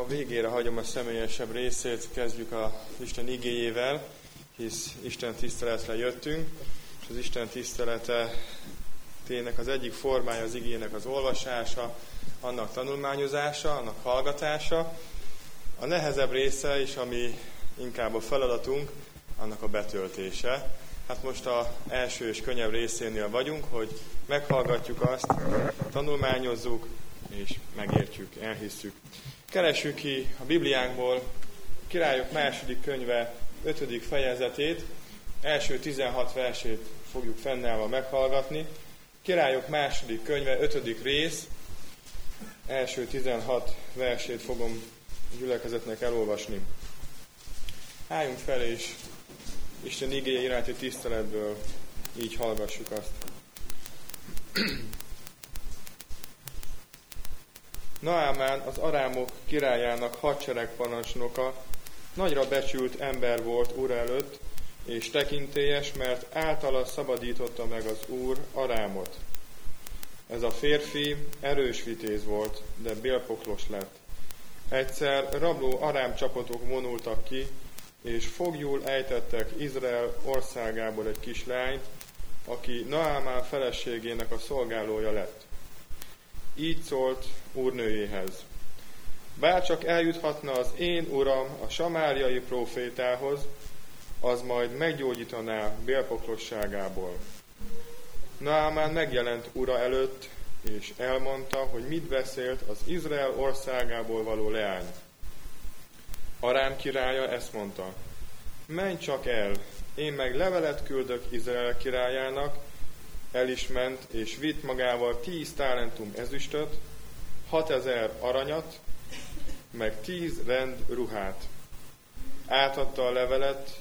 A végére hagyom a személyesebb részét, kezdjük az Isten igéjével, hisz Isten tiszteletre jöttünk, és az Isten tiszteletének az egyik formája az igének az olvasása, annak tanulmányozása, annak hallgatása. A nehezebb része is, ami inkább a feladatunk, annak a betöltése. Hát most az első és könnyebb részénél vagyunk, hogy meghallgatjuk azt, tanulmányozzuk, és megértjük, elhisszük. Keressük ki a Bibliánkból Királyok második könyve 5. fejezetét, első 16 versét fogjuk fennállva meghallgatni. Királyok második könyve 5. rész, első 16 versét fogom a gyülekezetnek elolvasni. Álljunk fel, és Isten igéje iránti tiszteletből így hallgassuk azt. Naámán, az arámok királyának hadseregparancsnoka, nagyra becsült ember volt Úr előtt, és tekintélyes, mert általa szabadította meg az Úr Arámot. Ez a férfi erős vitéz volt, de bélpoklos lett. Egyszer rabló arám csapatok vonultak ki, és foglyul ejtettek Izrael országából egy kislányt, aki Naámán feleségének a szolgálója lett. Így szólt úrnőjéhez: bárcsak eljuthatna az én uram a samáriai prófétához, az majd meggyógyítaná bélpoklosságából. Naámán megjelent ura előtt, és elmondta, hogy mit beszélt az Izrael országából való leány. Arám királya ezt mondta: menj csak el, én meg levelet küldök Izrael királyának. El is ment, és vitt magával 10 talentum ezüstöt, 6000 aranyat, meg 10 rend ruhát. Átadta a levelet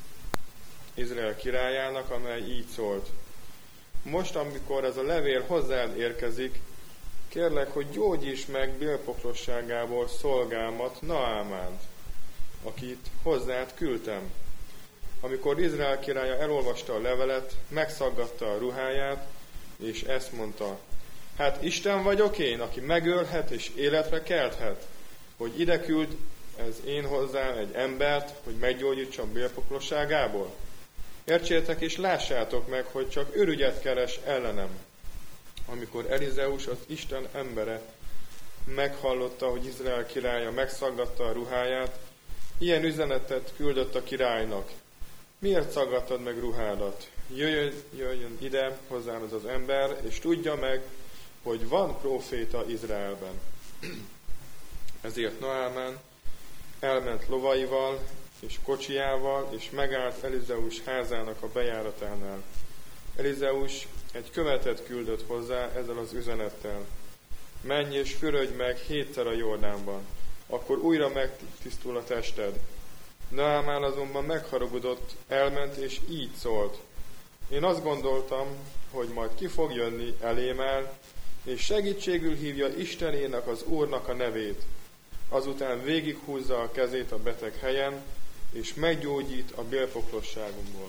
Izrael királyának, amely így szólt: most, amikor ez a levél hozzád érkezik, kérlek, hogy gyógyíts meg bélpoklosságából szolgámat, Naámánt, akit hozzád küldtem. Amikor Izrael királya elolvasta a levelet, megszaggatta a ruháját, és ezt mondta: hát Isten vagyok én, aki megölhet és életre kelthet, hogy ide küld ez én hozzám egy embert, hogy meggyógyítsam bélpoklosságából? Értsétek és lássátok meg, hogy csak ürügyet keres ellenem. Amikor Elizeus, az Isten embere, meghallotta, hogy Izrael királya megszaggatta a ruháját, ilyen üzenetet küldött a királynak: miért szaggattad meg ruhádat? Jöjjön ide hozzám ez az ember, és tudja meg, hogy van próféta Izraelben. Ezért Naámán elment lovaival és kocsijával, és megállt Elizeus házának a bejáratánál. Elizeus egy követet küldött hozzá ezzel az üzenettel: menj és fürödj meg 7-szer a Jordánban, akkor újra megtisztul a tested. Naámán azonban megharagudott, elment, és így szólt: én azt gondoltam, hogy majd ki fog jönni elém el, és segítségül hívja Istenének, az Úrnak a nevét. Azután végighúzza a kezét a beteg helyen, és meggyógyít a bélpoklosságomból.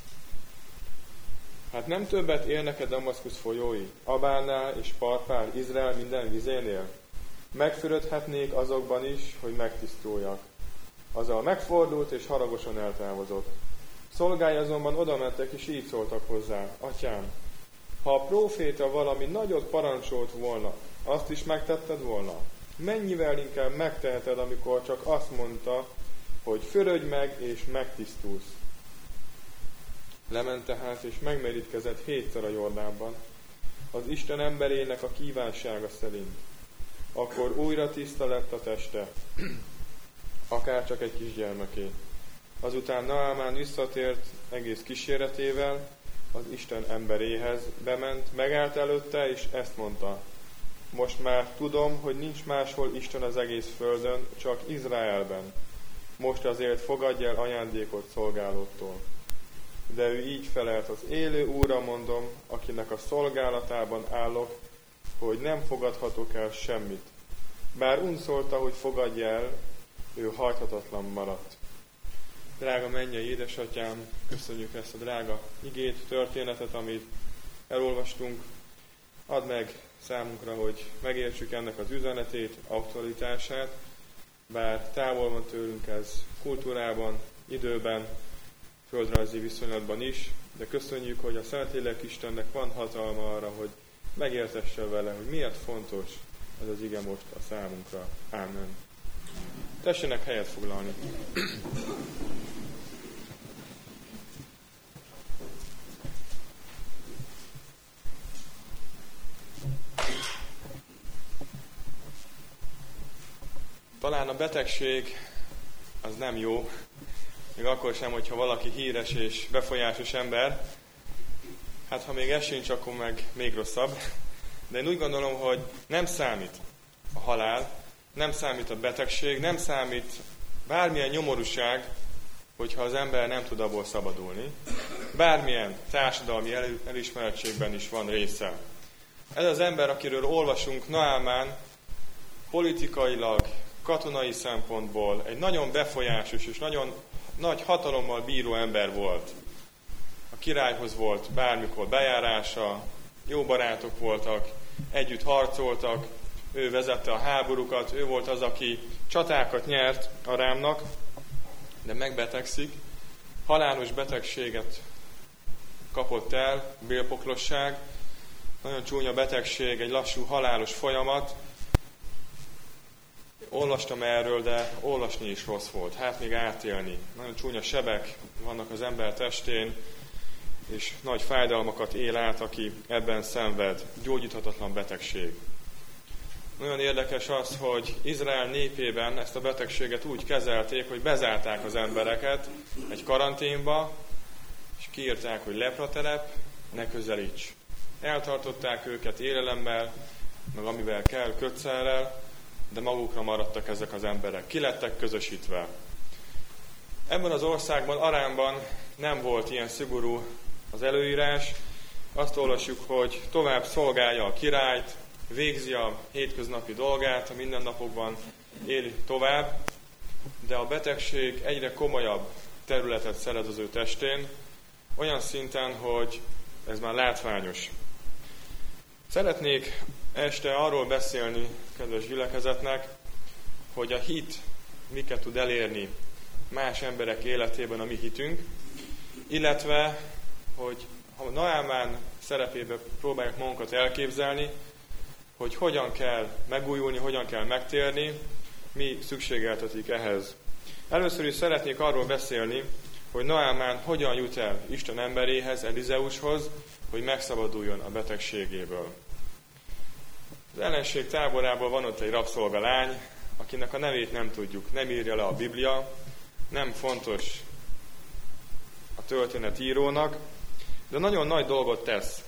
Hát nem többet érnek-e Damaszkusz folyói, Abánál és Parpál, Izrael minden vizénél? Megfürödhetnék azokban is, hogy megtisztuljak. Azzal megfordult és haragosan eltávozott. Szolgái azonban odamentek, és így szóltak hozzá: atyám, ha a próféta valami nagyot parancsolt volna, azt is megtetted volna? Mennyivel inkább megteheted, amikor csak azt mondta, hogy fürödj meg és megtisztulsz? Lement tehát, és megmerítkezett 7-szer a Jordánban, az Isten emberének a kívánsága szerint. Akkor újra tiszta lett a teste, akár csak egy kisgyermeké. Azután Naámán visszatért egész kíséretével az Isten emberéhez, bement, megállt előtte, és ezt mondta: most már tudom, hogy nincs máshol Isten az egész földön, csak Izraelben. Most azért fogadj el ajándékot szolgálódtól. De ő így felelt: az élő Úrra mondom, akinek a szolgálatában állok, hogy nem fogadhatok el semmit. Bár unszolta, hogy fogadj el, ő hajthatatlan maradt. Drága mennyei édesatyám, köszönjük ezt a drága igét, történetet, amit elolvastunk. Add meg számunkra, hogy megértsük ennek az üzenetét, aktualitását, bár távol van tőlünk ez kultúrában, időben, földrajzi viszonylatban is, de köszönjük, hogy a Szentlélek Istennek van hatalma arra, hogy megértesse vele, hogy miért fontos ez az ige most a számunkra. Ámen. Tessenek helyet foglalni. Talán a betegség az nem jó, még akkor sem, hogyha valaki híres és befolyásos ember. Hát ha még ez sincs, akkor meg még rosszabb. De én úgy gondolom, hogy nem számít a halál, nem számít a betegség, nem számít bármilyen nyomorúság, hogyha az ember nem tud abból szabadulni. Bármilyen társadalmi elismerettségben is van része. Ez az ember, akiről olvasunk, Naamán, politikailag, katonai szempontból egy nagyon befolyásos és nagyon nagy hatalommal bíró ember volt. A királyhoz volt bármikor bejárása, jó barátok voltak, együtt harcoltak, ő vezette a háborúkat, ő volt az, aki csatákat nyert Arámnak, de megbetegszik, halálos betegséget kapott el, bélpoklosság, nagyon csúnya betegség, egy lassú halálos folyamat. Olvastam erről, de olvasni is rossz volt, hát még átélni. Nagyon csúnya sebek vannak az ember testén, és nagy fájdalmakat él át, aki ebben szenved. Gyógyíthatatlan betegség. Nagyon érdekes az, hogy Izrael népében ezt a betegséget úgy kezelték, hogy bezárták az embereket egy karanténba, és kiírták, hogy lepratelep, ne közelíts. Eltartották őket élelemmel, meg amivel kell, kötszerrel, de magukra maradtak ezek az emberek. Ki lettek közösítve. Ebben az országban, Arámban nem volt ilyen szigorú az előírás. Azt olvasjuk, hogy tovább szolgálja a királyt, végzi a hétköznapi dolgát, a mindennapokban éli tovább, de a betegség egyre komolyabb területet szerez az ő testén, olyan szinten, hogy ez már látványos. Szeretnék este arról beszélni, kedves gyülekezetnek, hogy a hit miket tud elérni más emberek életében a mi hitünk, illetve, hogy ha Naamán szerepébe próbáljuk magunkat elképzelni, hogy hogyan kell megújulni, hogyan kell megtérni, mi szükségeltetik ehhez. Először is szeretnék arról beszélni, hogy Naamán hogyan jut el Isten emberéhez, Elizeushoz, hogy megszabaduljon a betegségéből. Az ellenség táborából van ott egy rabszolgalány, akinek a nevét nem tudjuk, nem írja le a Biblia, nem fontos a történetírónak, de nagyon nagy dolgot tesz.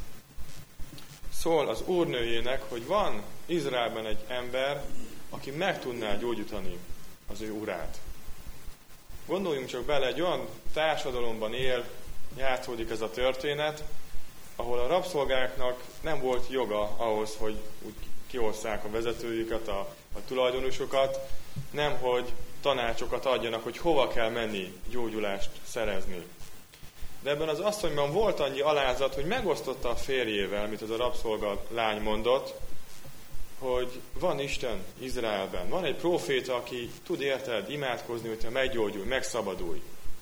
Szól az úrnőjének, hogy van Izraelben egy ember, aki meg tudná gyógyítani az ő urát. Gondoljunk csak bele, egy olyan társadalomban játszódik ez a történet, ahol a rabszolgáknak nem volt joga ahhoz, hogy úgy kiosszák a vezetőjüket, a tulajdonosokat, nem hogy tanácsokat adjanak, hogy hova kell menni gyógyulást szerezni. De ebben az asszonyban volt annyi alázat, hogy megosztotta a férjével, amit az a rabszolga lány mondott, hogy van Isten Izraelben, van egy próféta, aki tud érted imádkozni, hogy te meggyógyulj, megszabadulj.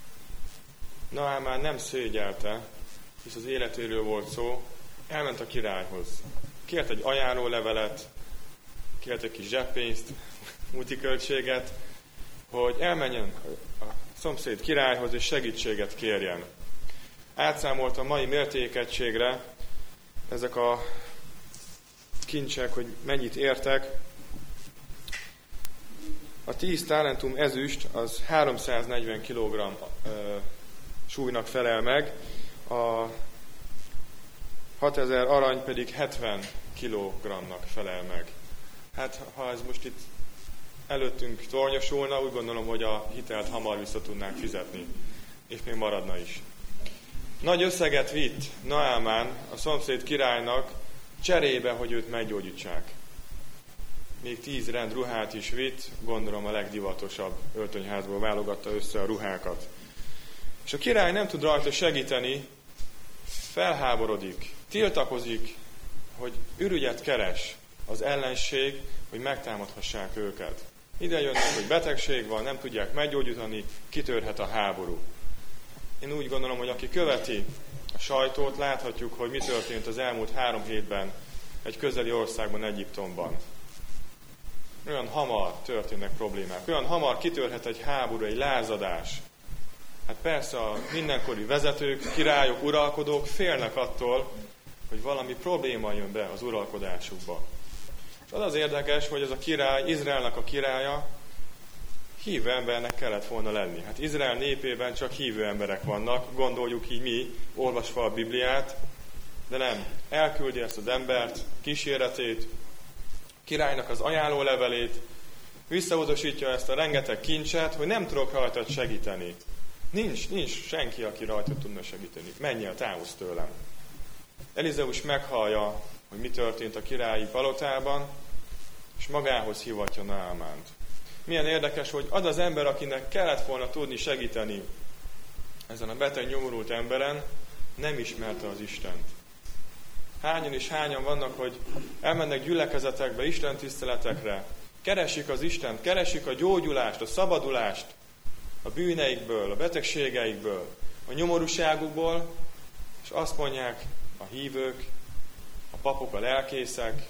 Naamán nem szégyelte, hisz az életéről volt szó, elment a királyhoz. Kért egy ajánlólevelet, kért egy kis zseppénzt, útiköltséget, hogy elmenjen a szomszéd királyhoz és segítséget kérjen. Átszámolt a mai mértékegységre ezek a kincsek, hogy mennyit értek. A 10 talentum ezüst az 340 kg súlynak felel meg, a 6000 arany pedig 70 kg-nak felel meg. Hát, ha ez most itt előttünk tornyosulna, úgy gondolom, hogy a hitelt hamar vissza tudnánk fizetni, és még maradna is. Nagy összeget vitt Naamán a szomszéd királynak cserébe, hogy őt meggyógyítsák. Még 10 rend ruhát is vitt, gondolom a legdivatosabb öltönyházból válogatta össze a ruhákat. És a király nem tud rajta segíteni, felháborodik, tiltakozik, hogy ürügyet keres az ellenség, hogy megtámadhassák őket. Ide jönnek, hogy betegség van, nem tudják meggyógyítani, kitörhet a háború. Én úgy gondolom, hogy aki követi a sajtót, láthatjuk, hogy mi történt az elmúlt 3 hétben egy közeli országban, Egyiptomban. Olyan hamar történnek problémák, olyan hamar kitörhet egy háború, egy lázadás. Hát persze a mindenkori vezetők, királyok, uralkodók félnek attól, hogy valami probléma jön be az uralkodásukba. És az érdekes, hogy ez a király, Izraelnek a királya, hívő embernek kellett volna lenni. Hát Izrael népében csak hívő emberek vannak, gondoljuk így mi, olvasva a Bibliát, de nem. Elküldi ezt az embert, kíséretét, királynak az ajánlólevelét, visszautasítja ezt a rengeteg kincset, hogy nem tudok rajtad segíteni. Nincs senki, aki rajtad tudna segíteni. Menjél, távozz tőlem. Elizeus meghallja, hogy mi történt a királyi palotában, és magához hivatja Naamánt. Milyen érdekes, hogy az az ember, akinek kellett volna tudni segíteni ezen a beteg, nyomorult emberen, nem ismerte az Istent. Hányan és hányan vannak, hogy elmennek gyülekezetekbe, Isten tiszteletekre, keresik az Istent, keresik a gyógyulást, a szabadulást a bűneikből, a betegségeikből, a nyomorúságukból, és azt mondják a hívők, a papok, a lelkészek,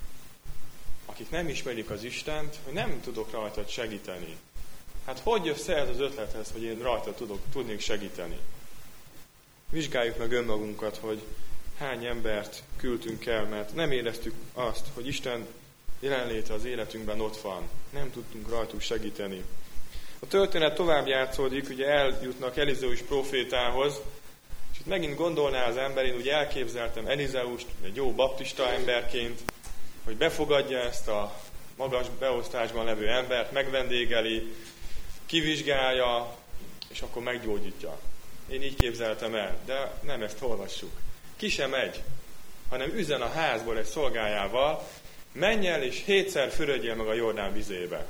akik nem ismerik az Istent, hogy nem tudok rajtad segíteni. Hát hogy jössz ez az ötlethez, hogy én rajtad tudnék segíteni? Vizsgáljuk meg önmagunkat, hogy hány embert küldtünk el, mert nem éreztük azt, hogy Isten jelenléte az életünkben ott van. Nem tudtunk rajtuk segíteni. A történet tovább játszódik, ugye eljutnak Elizeus prófétához, és itt megint gondolná az ember, én ugye elképzeltem Elizeust egy jó baptista emberként, hogy befogadja ezt a magas beosztásban levő embert, megvendégeli, kivizsgálja, és akkor meggyógyítja. Én így képzeltem el, de nem ezt olvassuk. Ki sem megy, hanem üzen a házból egy szolgájával, menj el és 7-szer fürödjél meg a Jordán vizébe.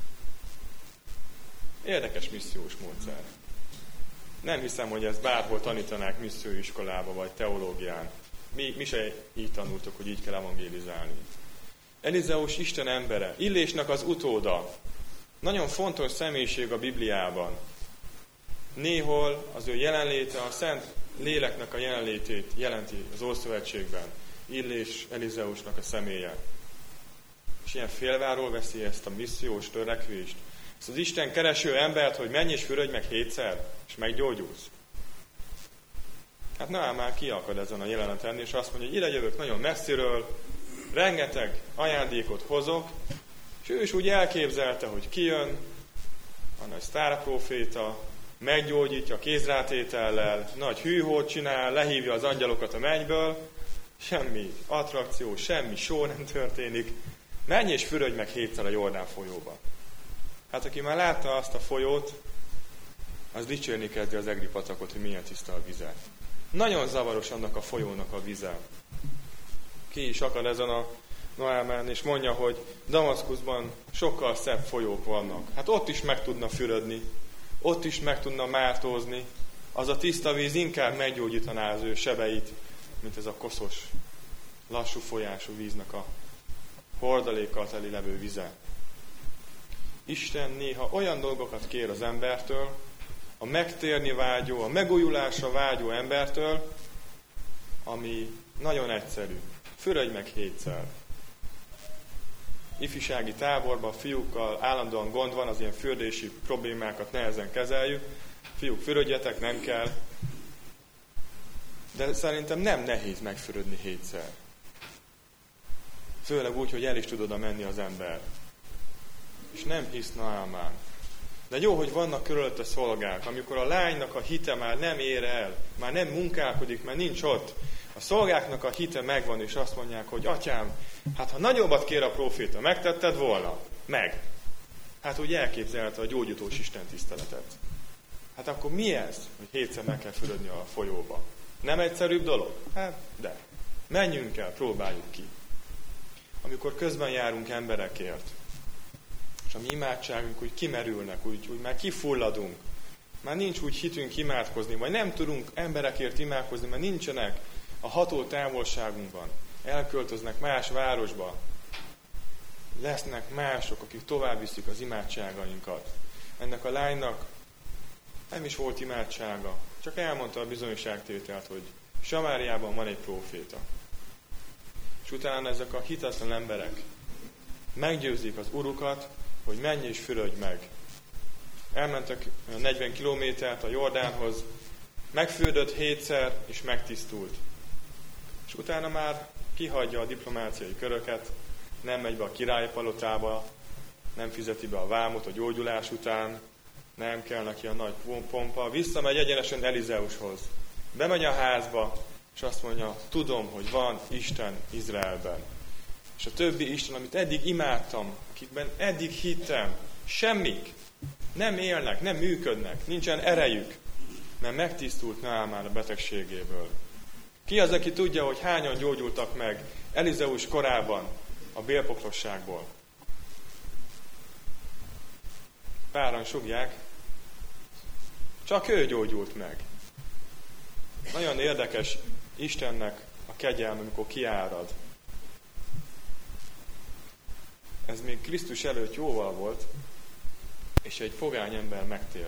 Érdekes missziós módszer. Nem hiszem, hogy ezt bárhol tanítanák misszióiskolába vagy teológián. Mi se így tanultuk, hogy így kell evangélizálni. Elizeus Isten embere, Illésnek az utóda. Nagyon fontos személyiség a Bibliában. Néhol az ő jelenléte, a Szent Léleknek a jelenlétét jelenti az Ószövetségben. Illés Elizeusnak a személye. És ilyen félváról veszi ezt a missziós törekvést. Ezt az Isten kereső embert, hogy menj és fürödj meg 7-szer, és meggyógyulsz. Hát Naamán kiakad ezen a jeleneten, és azt mondja, hogy ide jövök nagyon messziről, rengeteg ajándékot hozok, és ő is úgy elképzelte, hogy kijön, a nagy sztárpróféta, meggyógyítja kézrátétellel, nagy hűhót csinál, lehívja az angyalokat a mennyből, semmi attrakció, semmi show nem történik. Menj és fürödj meg 7-szer a Jordán folyóba. Hát aki már látta azt a folyót, az dicsérni kezdi az egri patakot, hogy milyen tiszta a vize. Nagyon zavaros annak a folyónak a vize. Ki is akad ezen a Naamán, és mondja, hogy Damaszkuszban sokkal szebb folyók vannak. Hát ott is meg tudna fürödni, ott is meg tudna mártózni. Az a tiszta víz inkább meggyógyítaná az ő sebeit, mint ez a koszos, lassú folyású víznek a hordalékkal teli levő vize. Isten néha olyan dolgokat kér az embertől, a megtérni vágyó, a megújulásra vágyó embertől, ami nagyon egyszerű. Fürödj meg 7-szer. Ifjúsági táborban fiúkkal állandóan gond van, az ilyen fürdési problémákat nehezen kezeljük. Fiúk, fürödjetek, nem kell. De szerintem nem nehéz megfürödni 7-szer. Főleg úgy, hogy el is tud oda menni az ember. És nem hisz Naamán. De jó, hogy vannak körülötte szolgák, amikor a lánynak a hite már nem ér el, már nem munkálkodik, már nincs ott. A szolgáknak a hite megvan, és azt mondják, hogy atyám, hát ha nagyobbat kér a próféta, megtetted volna? Meg. Hát úgy elképzelte a gyógyítós Isten tiszteletet. Hát akkor mi ez, hogy 7-szer meg kell fürödni a folyóba? Nem egyszerűbb dolog? Hát de. Menjünk el, próbáljuk ki. Amikor közben járunk emberekért, és a mi imádságunk úgy kimerülnek, úgy már kifulladunk, már nincs úgy hitünk imádkozni, vagy nem tudunk emberekért imádkozni, mert nincsenek a ható távolságunkban, elköltöznek más városba, lesznek mások, akik tovább viszik az imádságainkat. Ennek a lánynak nem is volt imádsága, csak elmondta a bizonyságtételt, hogy Samáriában van egy próféta. És utána ezek a hitetlen emberek meggyőzik az urukat, hogy menj és fürödj meg. Elmentek 40 kilométert a Jordánhoz, megfürdött 7-szer és megtisztult. És utána már kihagyja a diplomáciai köröket, nem megy be a királyi palotába, nem fizeti be a vámot a gyógyulás után, nem kell neki a nagy pompa, visszamegy egyenesen Elizeushoz. Bemegy a házba, és azt mondja, tudom, hogy van Isten Izraelben. És a többi Isten, amit eddig imádtam, akikben eddig hittem, semmik, nem élnek, nem működnek, nincsen erejük, mert megtisztult Naamán a betegségéből. Ki az, aki tudja, hogy hányan gyógyultak meg Elizeus korában a bélpoklosságból? Páran sugják, csak ő gyógyult meg. Nagyon érdekes Istennek a kegyelme, amikor kiárad. Ez még Krisztus előtt jóval volt, és egy pogány ember megtért.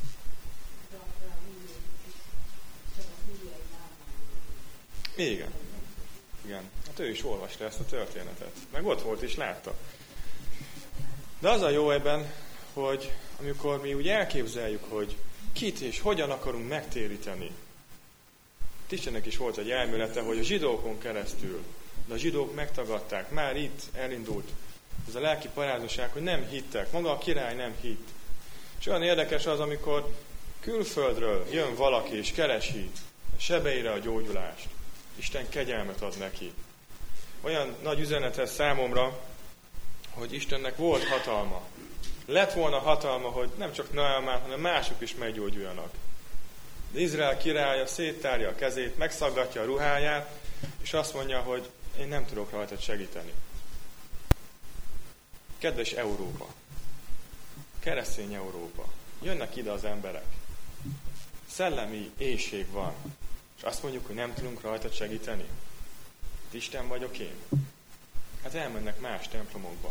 Igen. Hát ő is olvasta ezt a történetet. Meg ott volt és látta. De az a jó ebben, hogy amikor mi úgy elképzeljük, hogy kit és hogyan akarunk megtéríteni. Istennek is volt egy elmélete, hogy a zsidókon keresztül, de a zsidók megtagadták. Már itt elindult ez a lelki parázosság, hogy nem hittek. Maga a király nem hitt. És olyan érdekes az, amikor külföldről jön valaki és keresi a sebeire a gyógyulást. Isten kegyelmet ad neki. Olyan nagy üzenet ez számomra, hogy Istennek volt hatalma. Lett volna hatalma, hogy nem csak Naamán, hanem mások is meggyógyuljanak. De Izrael királya széttárja a kezét, megszaggatja a ruháját, és azt mondja, hogy én nem tudok rajtad segíteni. Kedves Európa, keresztény Európa, jönnek ide az emberek. Szellemi éhség van, és azt mondjuk, hogy nem tudunk rajtad segíteni. Isten vagyok én. Hát elmennek más templomokba.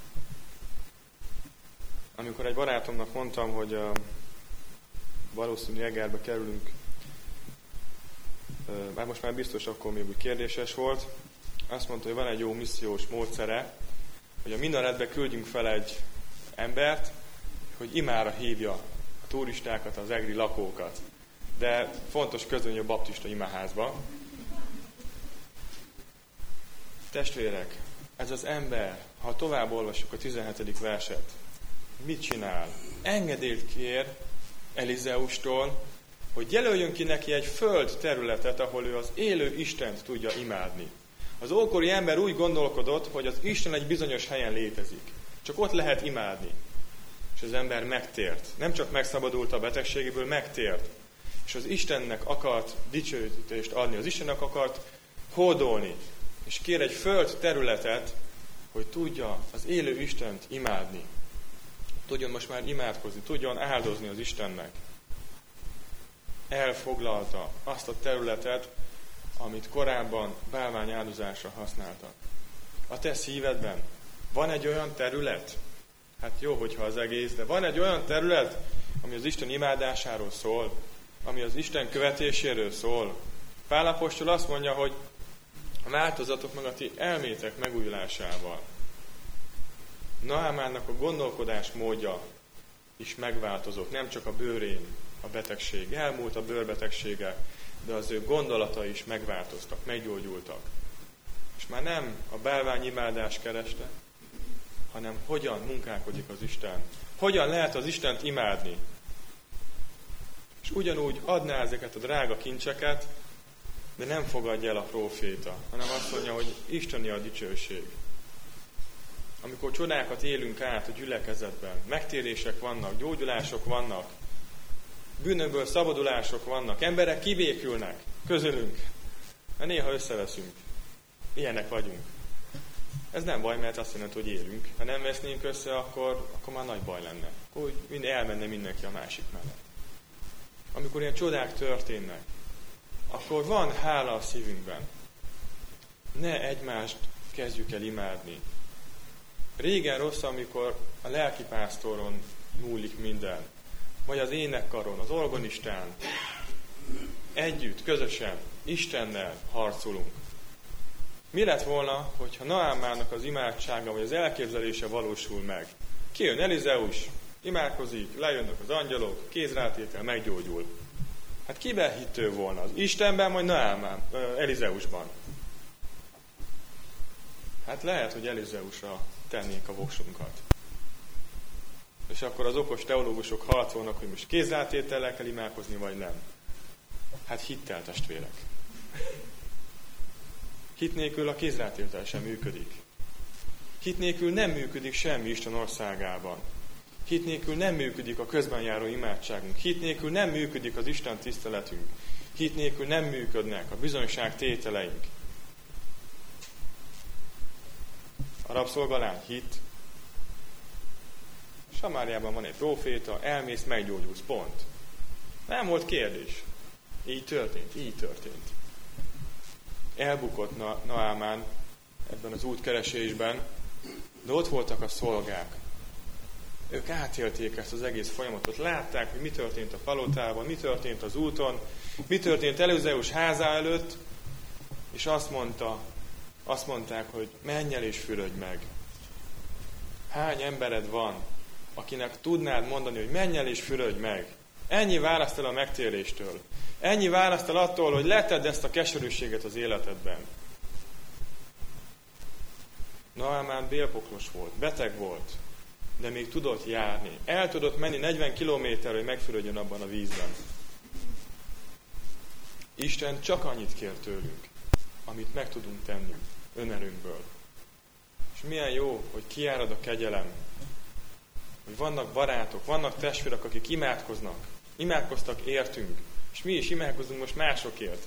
Amikor egy barátomnak mondtam, hogy valószínűleg Egerbe kerülünk, már most már biztos, akkor még úgy kérdéses volt, azt mondta, hogy van egy jó missziós módszere, hogy a minaretbe küldjünk fel egy embert, hogy imára hívja a turistákat, az egri lakókat. De fontos közölni a baptista imaházba. Testvérek, ez az ember, ha tovább olvassuk a 17. verset, mit csinál? Engedélyt kér Elizeustól, hogy jelöljön ki neki egy föld területet, ahol ő az élő Istent tudja imádni. Az ókori ember úgy gondolkodott, hogy az Isten egy bizonyos helyen létezik. Csak ott lehet imádni. És az ember megtért. Nem csak megszabadult a betegségéből, megtért. És az Istennek akart dicsőítést adni. Az Istennek akart hódolni. És kér egy föld területet, hogy tudja az élő Istent imádni. Tudjon most már imádkozni, tudjon áldozni az Istennek. Elfoglalta azt a területet, amit korábban bálvány áldozásra használtak. A te szívedben van egy olyan terület, hát jó, hogyha az egész, de van egy olyan terület, ami az Isten imádásáról szól, ami az Isten követéséről szól. Pál apostol azt mondja, hogy változatok meg a ti elmétek megújulásával. Naamánnak a gondolkodás módja is megváltozott, nem csak a bőrén a betegség. Elmúlt a bőrbetegsége, de az ő gondolatai is megváltoztak, meggyógyultak. És már nem a bálványimádás kereste, hanem hogyan munkálkodik az Isten. Hogyan lehet az Istent imádni. És ugyanúgy adná ezeket a drága kincseket, de nem fogadja el a próféta, hanem azt mondja, hogy Isteni a dicsőség. Amikor csodákat élünk át a gyülekezetben, megtérések vannak, gyógyulások vannak, bűnökből szabadulások vannak, emberek kibékülnek közülünk, mert néha összeveszünk. Ilyenek vagyunk. Ez nem baj, mert azt jelenti, hogy élünk. Ha nem vesznénk össze, akkor már nagy baj lenne. Akkor elmenne mindenki a másik mellett. Amikor ilyen csodák történnek, akkor van hála a szívünkben. Ne egymást kezdjük el imádni. Régen rossz, amikor a lelkipásztoron múlik minden. Vagy az énekkaron, az orgonistán. Együtt, közösen, Istennel harcolunk. Mi lett volna, hogyha Naámánnak az imádsága, vagy az elképzelése valósul meg? Kijön Elizeus, imádkozik, lejönnek az angyalok, kézrátétel, meggyógyul. Hát kiben hittő volna? Az Istenben, vagy Elizeusban? Hát lehet, hogy Elizeusra tennénk a voksunkat. És akkor az okos teológusok harcolnak, hogy most kézrátétellel kell imádkozni, vagy nem. Hát hittel, testvérek. Hit nélkül a kézrátétel sem működik. Hit nélkül nem működik semmi Isten országában. Hit nélkül nem működik a közben járó imádságunk. Hit nélkül nem működik az Isten tiszteletünk. Hit nélkül nem működnek a bizonyság tételeink. A rabszolgalány hit. Samáriában van egy próféta, elmész, meggyógyulsz, pont. Nem volt kérdés. Így történt. Elbukott Naámán ebben az útkeresésben, de ott voltak a szolgák. Ők átélték ezt az egész folyamatot, látták, hogy mi történt a palotában, mi történt az úton, mi történt Elizeus házá előtt, és azt mondták, hogy menj el és fürödj meg. Hány embered van, akinek tudnád mondani, hogy menj el és fürödj meg? Ennyi választ el a megtéréstől. Ennyi választ el attól, hogy letedd ezt a keserűséget az életedben. Naámán bélpoklos volt, beteg volt, de még tudott járni. El tudott menni 40 kilométerre, hogy megfürödjön abban a vízben. Isten csak annyit kér tőlünk, amit meg tudunk tenni önerőnkből. És milyen jó, hogy kiárad a kegyelem, hogy vannak barátok, vannak testvérek, akik imádkoztak értünk, és mi is imádkozunk most másokért.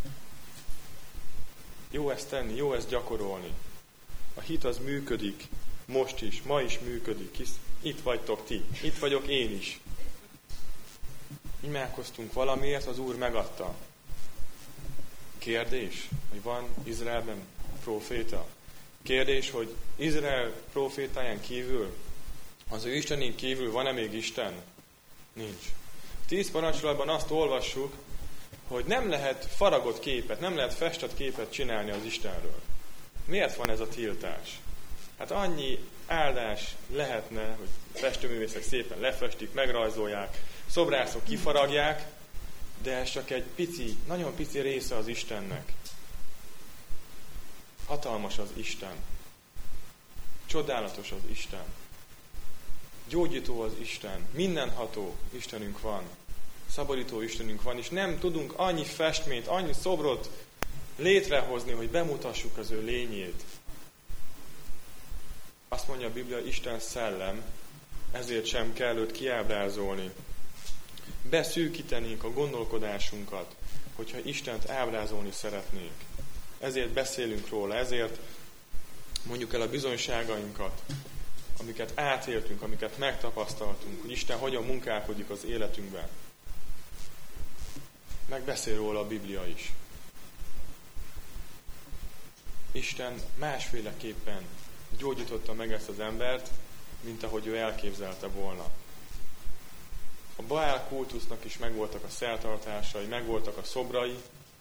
Jó ezt tenni, jó ezt gyakorolni. A hit az működik, most is, ma is működik, hisz itt vagytok ti, itt vagyok én is. Imádkoztunk valamiért, az Úr megadta. Kérdés, hogy van Izraelben próféta? Kérdés, hogy Izrael prófétáján kívül, az ő Istenén kívül van-e még Isten? Nincs. 10 parancsolatban azt olvassuk, hogy nem lehet faragott képet, nem lehet festett képet csinálni az Istenről. Miért van ez a tiltás? Hát annyi áldás lehetne, hogy festőművészek szépen lefestik, megrajzolják, szobrászok kifaragják, de ez csak egy pici, nagyon pici része az Istennek. Hatalmas az Isten. Csodálatos az Isten. Gyógyító az Isten. Mindenható Istenünk van. Szabadító Istenünk van, és nem tudunk annyi festményt, annyi szobrot létrehozni, hogy bemutassuk az ő lényét. Azt mondja a Biblia, Isten szellem, ezért sem kell őt kiábrázolni. Beszűkítenénk a gondolkodásunkat, hogyha Istent ábrázolni szeretnénk. Ezért beszélünk róla, ezért mondjuk el a bizonyságainkat, amiket átéltünk, amiket megtapasztaltunk, hogy Isten hogyan munkálkodik az életünkben. Meg beszél róla a Biblia is. Isten másféleképpen gyógyította meg ezt az embert, mint ahogy ő elképzelte volna. A Baál kultusznak is megvoltak a szertartásai, megvoltak a szobrai.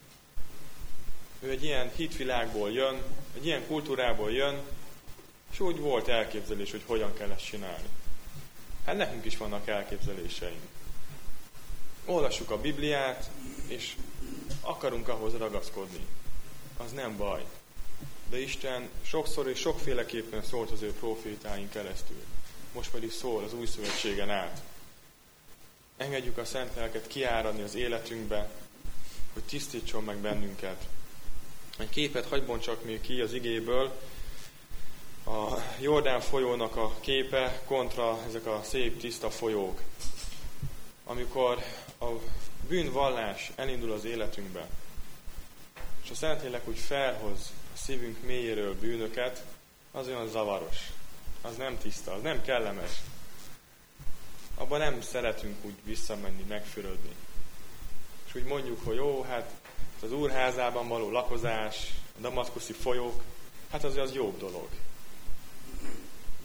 Ő egy ilyen hitvilágból jön, egy ilyen kultúrából jön, és úgy volt elképzelés, hogy hogyan kell ezt csinálni. Hát nekünk is vannak elképzeléseink. Olvassuk a Bibliát, és akarunk ahhoz ragaszkodni. Az nem baj. De Isten sokszor és sokféleképpen szólt az ő prófétáink keresztül. Most pedig szól az új szövetségen át. Engedjük a Szent Lelket kiáradni az életünkbe, hogy tisztítson meg bennünket. Egy képet hadd bontsak még ki az igéből. A Jordán folyónak a képe kontra ezek a szép, tiszta folyók. Amikor a bűnvallás elindul az életünkbe, és a Szentlélek úgy felhoz a szívünk mélyéről bűnöket, az olyan zavaros. Az nem tiszta, az nem kellemes. Abban nem szeretünk úgy visszamenni, megfürödni. És úgy mondjuk, hogy jó, hát az Úrházában való lakozás, a damaszkuszi folyók, hát az jobb dolog.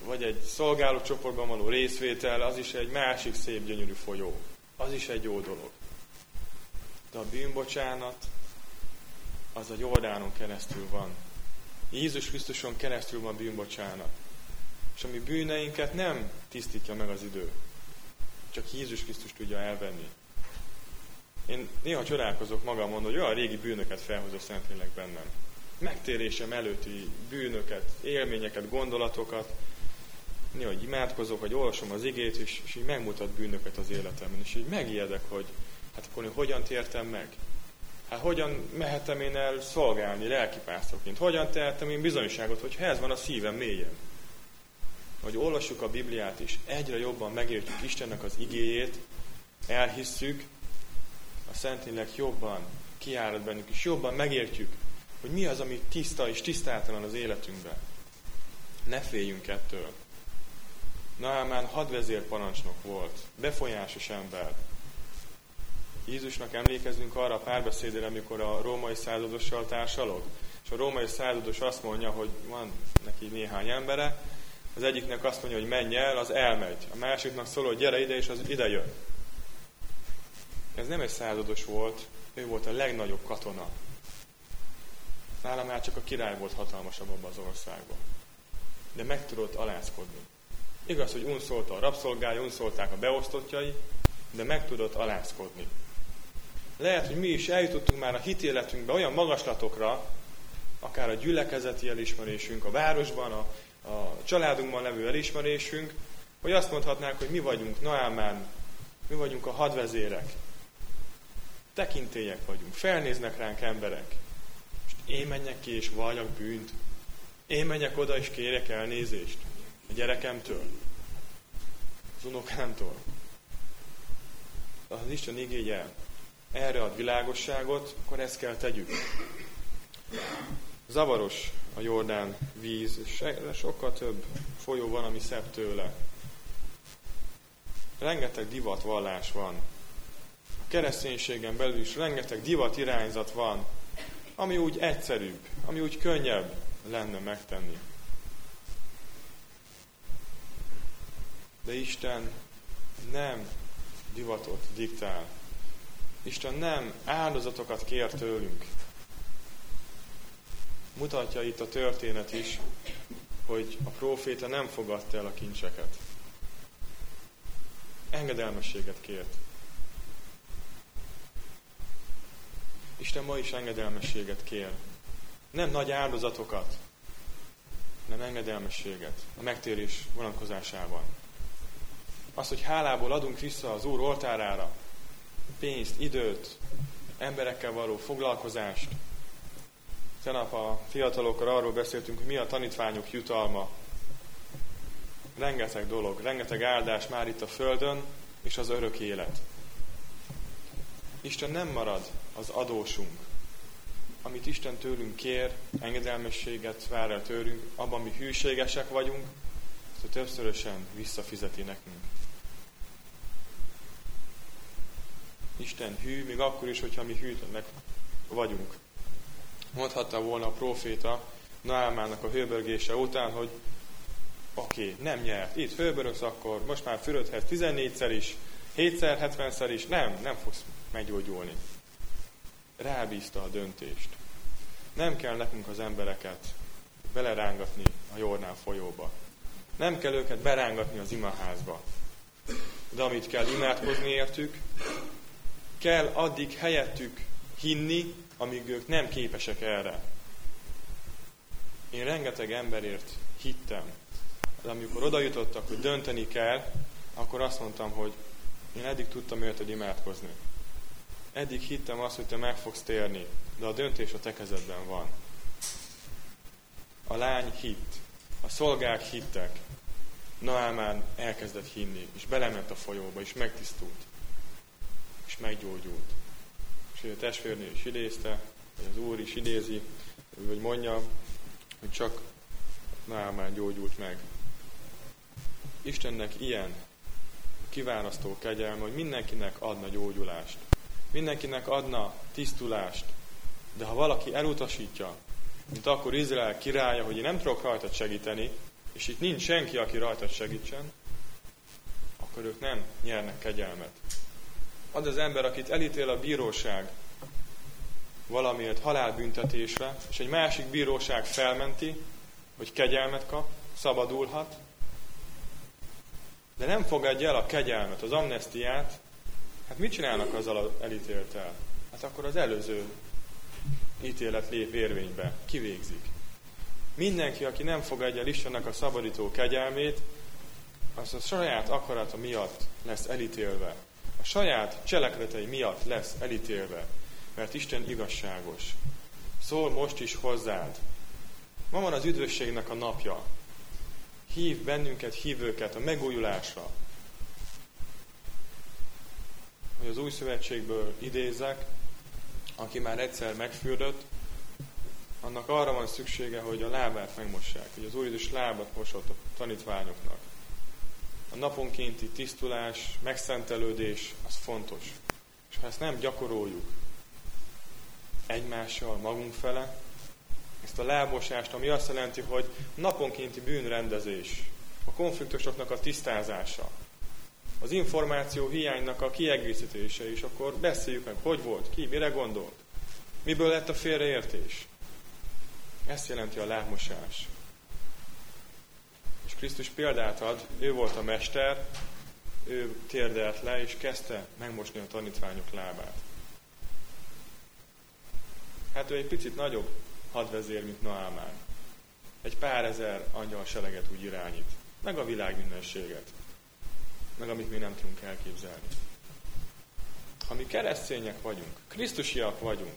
vagy egy szolgálócsoportban való részvétel, az is egy másik szép, gyönyörű folyó. Az is egy jó dolog. De a bűnbocsánat, az a Jordánon keresztül van. Jézus Krisztuson keresztül van bűnbocsánat. És a mi bűneinket nem tisztítja meg az idő. Csak Jézus Krisztus tudja elvenni. Én néha csodálkozok magamon, hogy olyan régi bűnöket felhoz a Szentlélek bennem. Megtérésem előtti bűnöket, élményeket, gondolatokat. Néha imádkozok, vagy olvasom az igét, és így megmutat bűnöket az életemben. És így megijedek, hogy hát akkor én hogyan tértem meg? Hát hogyan mehetem én el szolgálni lelkipásztorként? Hogyan tehetem én bizonyságot, hogyha ez van a szívem mélyen? Hogy olvassuk a Bibliát is, egyre jobban megértjük Istennek az igéjét, elhisszük, a Szentlélek jobban kiárad bennünk, és jobban megértjük, hogy mi az, ami tiszta és tisztátalan az életünkben. Ne féljünk ettől. Naamán hadvezérparancsnok volt, befolyásos ember. Jézusnak emlékezünk arra a párbeszédre, amikor a római századossal társalog, és a római százados azt mondja, hogy van neki néhány embere, az egyiknek azt mondja, hogy menj el, az elmegy. A másiknak szól, hogy gyere ide, és az ide jön. Ez nem egy százados volt, ő volt a legnagyobb katona. Nála már csak a király volt hatalmasabb abban az országban. De meg tudott alázkodni. Igaz, hogy unszolta a rabszolgája, unszolták a beosztottjai, de meg tudott alázkodni. Lehet, hogy mi is eljutottunk már a hitéletünkbe olyan magaslatokra, akár a gyülekezeti elismerésünk, a városban, a családunkban levő elismerésünk, hogy azt mondhatnánk, hogy mi vagyunk Naamán, mi vagyunk a hadvezérek. Tekintélyek vagyunk, felnéznek ránk emberek. És én menjek ki és valljak bűnt. Én menjek oda és kérek elnézést a gyerekemtől, az unokámtól. Az Isten igéje erre ad világosságot, akkor ezt kell tegyük. Zavaros a Jordán víz, és sokkal több folyó van, ami szebb tőle. Rengeteg divatvallás van. A kereszténységen belül is rengeteg divat irányzat van, ami úgy egyszerűbb, ami úgy könnyebb lenne megtenni. De Isten nem divatot diktál. Isten nem áldozatokat kér tőlünk. Mutatja itt a történet is, hogy a próféta nem fogadta el a kincseket. Engedelmességet kért. Isten ma is engedelmességet kér. Nem nagy áldozatokat, hanem engedelmességet a megtérés vonatkozásában. Az, hogy hálából adunk vissza az Úr oltárára pénzt, időt, emberekkel való foglalkozást. Tegnap a fiatalokkal arról beszéltünk, hogy mi a tanítványok jutalma. Rengeteg dolog, rengeteg áldás már itt a földön, és az örök élet. Isten nem marad az adósunk. Amit Isten tőlünk kér, engedelmességet vár el tőlünk, abban mi hűségesek vagyunk, azt többszörösen visszafizeti nekünk. Isten hű, még akkor is, hogyha mi hűtlenek vagyunk. Mondhatta volna a próféta Naamának a hőbörgése után, hogy oké, nem nyert. Itt hőbörögsz, akkor most már fürödhetsz 14-szer is, 7-szer, 70-szer is. Nem fogsz meggyógyulni. Rábízta a döntést. Nem kell nekünk az embereket belerángatni a Jordán folyóba. Nem kell őket berángatni az imaházba. De amit kell imádkozni értük, kell addig helyettük hinni, amíg ők nem képesek erre. Én rengeteg emberért hittem. De amikor oda jutottak, hogy dönteni kell, akkor azt mondtam, hogy én eddig tudtam érted imádkozni. Eddig hittem azt, hogy te meg fogsz térni, de a döntés a te kezedben van. A lány hitt, a szolgák hittek. Naamán elkezdett hinni, és belement a folyóba, és megtisztult, és meggyógyult. És a testvérnő is idézte, vagy az Úr is idézi, hogy mondja, hogy csak Naamán gyógyult meg. Istennek ilyen kiválasztó kegyelme, hogy mindenkinek adna gyógyulást. Mindenkinek adna tisztulást. De ha valaki elutasítja, mint akkor Izrael királya, hogy én nem tudok rajtad segíteni, és itt nincs senki, aki rajtad segítsen, akkor ők nem nyernek kegyelmet. Az az ember, akit elítél a bíróság valamiért halálbüntetésre, és egy másik bíróság felmenti, hogy kegyelmet kap, szabadulhat, de nem fogadja el a kegyelmet, az amnesztiát, hát mit csinálnak azzal az elítélttel? Hát akkor az előző ítélet lép érvénybe, kivégzik. Mindenki, aki nem fogadja el Istennek a szabadító kegyelmét, az a saját akarata miatt lesz elítélve. A saját cselekedetei miatt lesz elítélve, mert Isten igazságos. Szól most is hozzád. Ma van az üdvösségnek a napja. Hív bennünket, hívőket a megújulásra. Hogy az új szövetségből idézzek, aki már egyszer megfürdött, annak arra van szüksége, hogy a lábát megmossák, hogy az Úr Jézus lábat mosott a tanítványoknak. A naponkénti tisztulás, megszentelődés, az fontos. És ha ezt nem gyakoroljuk egymással, magunk fele, ezt a lábmosást, ami azt jelenti, hogy naponkénti bűnrendezés, a konfliktusoknak a tisztázása, az információ hiánynak a kiegészítése, és akkor beszéljük meg, hogy volt, ki, mire gondolt, miből lett a félreértés. Ezt jelenti a lábmosás. És Krisztus példát ad, ő volt a mester, ő térdelt le, és kezdte megmosni a tanítványok lábát. Hát ő egy picit nagyobb hadvezér, mint Naámán. Egy pár ezer angyal sereget úgy irányít. Meg a világ mindenséget. Meg amit még nem tudunk elképzelni. Ha mi keresztények vagyunk, krisztusiak vagyunk,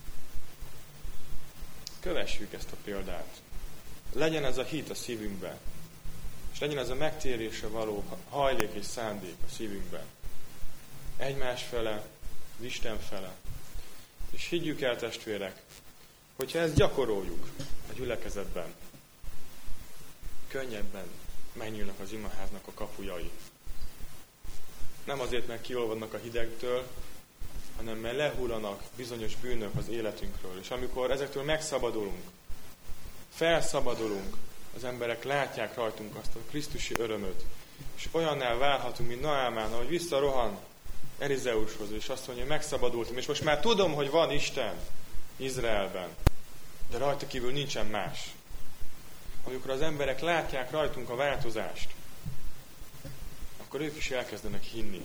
kövessük ezt a példát. Legyen ez a hit a szívünkben. És legyen ez a megtérésre való hajlék és szándék a szívünkben. Egymás fele, az Isten fele. És higgyük el, testvérek, hogyha ezt gyakoroljuk a gyülekezetben, könnyebben megnyílnak az imaháznak a kapujai. Nem azért, mert kiolvadnak a hidegtől, hanem mert lehullanak bizonyos bűnök az életünkről. És amikor ezektől megszabadulunk, felszabadulunk, az emberek látják rajtunk azt a krisztusi örömöt, és olyanná válhatunk, mint Naámán, ahogy visszarohan Elizeushoz, és azt mondja, hogy megszabadultam, és most már tudom, hogy van Isten Izraelben, de rajta kívül nincsen más. Amikor az emberek látják rajtunk a változást, akkor ők is elkezdenek hinni.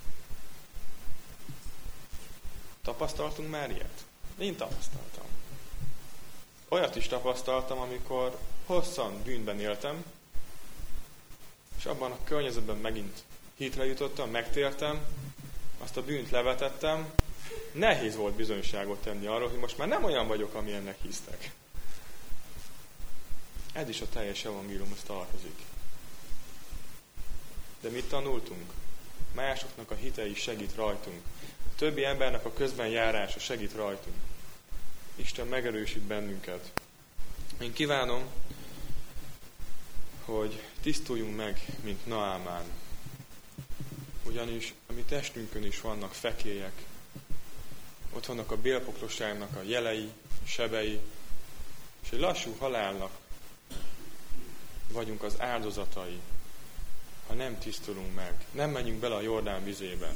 Tapasztaltunk már ilyet? Én tapasztaltam. Olyat is tapasztaltam, amikor hosszan bűnben éltem, és abban a környezetben megint hitre jutottam, megtértem, azt a bűnt levetettem, nehéz volt bizonyságot tenni arról, hogy most már nem olyan vagyok, amilyennek hisztek. Ez is a teljes evangéliumhoz tartozik. De mit tanultunk? Másoknak a hite is segít rajtunk. A többi embernek a közben járása segít rajtunk. Isten megerősít bennünket. Én kívánom, hogy tisztuljunk meg, mint Naámán. Ugyanis a mi testünkön is vannak fekélyek. Ott vannak a bélpoklosságnak a jelei, sebei, és egy lassú halálnak vagyunk az áldozatai, ha nem tisztulunk meg, nem menjünk bele a Jordán vizébe.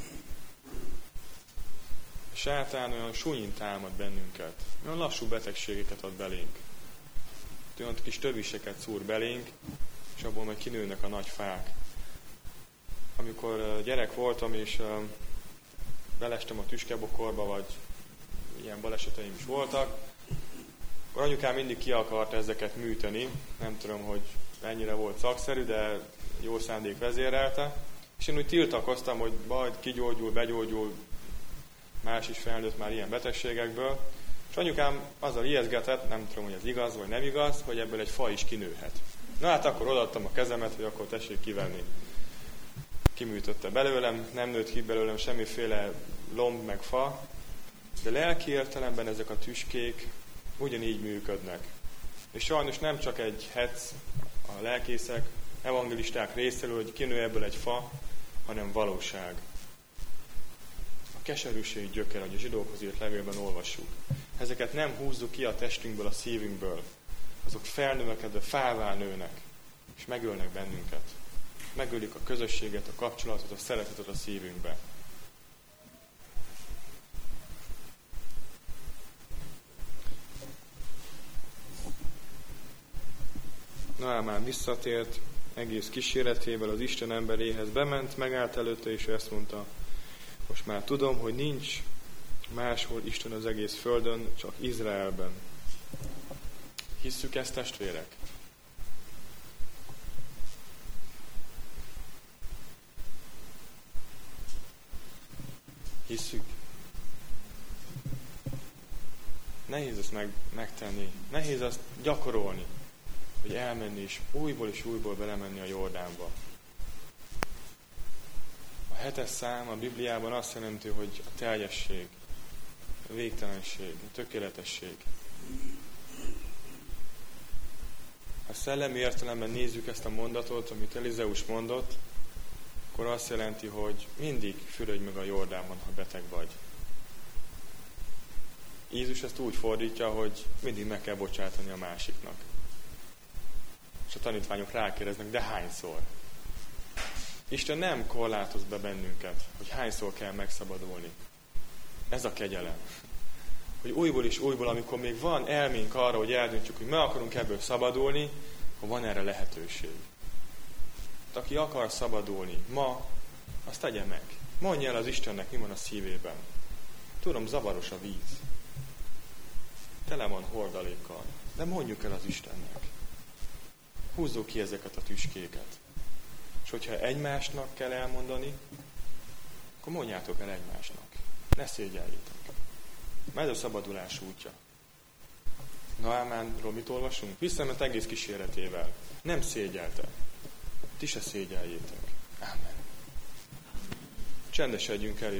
A sátán olyan súlyint támad bennünket, olyan lassú betegségeket ad belénk. Olyan kis töviseket szúr belénk, és abból majd kinőnek a nagy fák. Amikor gyerek voltam, és belestem a tüskebokorba, vagy ilyen baleseteim is voltak, akkor anyukám mindig ki akart ezeket műteni. Nem tudom, hogy mennyire volt szakszerű, de jó szándék vezérelte. És én úgy tiltakoztam, hogy majd kigyógyul, begyógyul, más is felnőtt már ilyen betegségekből. És anyukám azzal ijeszgetett, nem tudom, hogy ez igaz vagy nem igaz, hogy ebből egy fa is kinőhet. Na hát akkor odaadtam a kezemet, hogy akkor tessék kivenni. Kiműtötte belőlem, nem nőtt ki belőlem semmiféle lomb meg fa, de lelki értelemben ezek a tüskék ugyanígy működnek. És sajnos nem csak egy hec a lelkészek, evangelisták részéről, hogy kinő ebből egy fa, hanem valóság. A keserűség gyökere, hogy a zsidókhoz írt levélben olvassuk. Ezeket nem húzzuk ki a testünkből, a szívünkből. Azok felnövekedve fává nőnek. és megölnek bennünket. Megölik a közösséget, a kapcsolatot, a szeretetet a szívünkbe. Naamán visszatért, egész kíséretével az Isten emberéhez bement, megállt előtte, és ezt mondta: most már tudom, hogy nincs máshol Isten az egész földön, csak Izraelben. Hisszük ezt, testvérek? Hisszük? Nehéz ezt megtenni, nehéz ezt gyakorolni, hogy elmenni és újból belemenni a Jordánba. A 7. szám a Bibliában azt jelenti, hogy a teljesség, a végtelenség, a tökéletesség. Ha szellemi értelemben nézzük ezt a mondatot, amit Elizeus mondott, akkor azt jelenti, hogy mindig fürödj meg a Jordánban, ha beteg vagy. Jézus ezt úgy fordítja, hogy mindig meg kell bocsátani a másiknak. És a tanítványok rákérdeznek, de hányszor? Isten nem korlátoz be bennünket, hogy hányszor kell megszabadulni. Ez a kegyelem. Hogy újból és újból, amikor még van elménk arra, hogy eldöntjük, hogy meg akarunk ebből szabadulni, akkor van erre lehetőség. Aki akar szabadulni ma, azt tegye meg. Mondja el az Istennek, mi van a szívében. Tudom, zavaros a víz. Tele van hordalékkal. De mondjuk el az Istennek. Húzzuk ki ezeket a tüskéket. És hogyha egymásnak kell elmondani, akkor mondjátok el egymásnak. Ne szégyeljétek. Mert ez a szabadulás útja. Naamánról mit olvasunk? Visszament egész kíséretével. Nem szégyelte. Ti se szégyeljétek. Ámen. Csendesedjünk el.